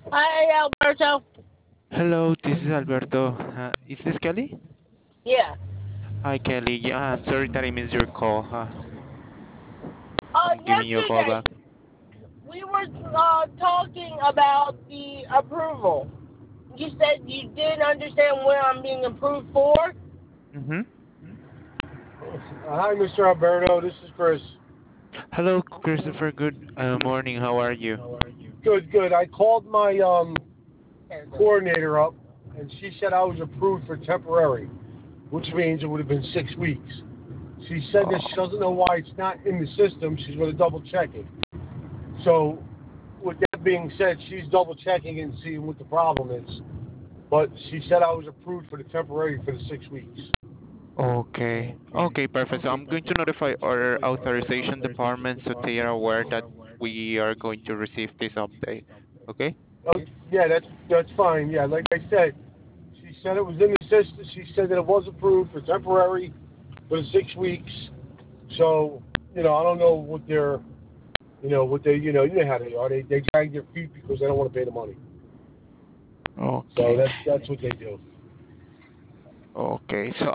Hi, Alberto. Hello, this is Alberto. Is this Kelly? Yeah. Hi, Kelly. Yeah, I'm sorry that I missed your call. I'm giving you a call Yesterday back. we were talking about the approval. You said you didn't understand where I'm being approved for. Mm-hmm. Hi, Mr. Alberto. This is Chris. Hello, Christopher. Good morning. How are you? Good, good. I called my coordinator up, and she said I was approved for temporary, which means it would have been 6 weeks. She said that she Oh, doesn't know why it's not in the system. She's going to double check it. So, with that being said, she's double checking and seeing what the problem is. But she said I was approved for the temporary for the 6 weeks. okay. Okay, perfect. So I'm going to notify our authorization department so they are aware that we are going to receive this update. Okay? Oh, yeah, that's fine. Yeah, like I said, she said it was in the system. She said that it was approved for temporary for the 6 weeks. So, I don't know what they're, what they, you know how they are. They drag their feet because they don't want to pay the money. So Okay. that's what they do. Okay. So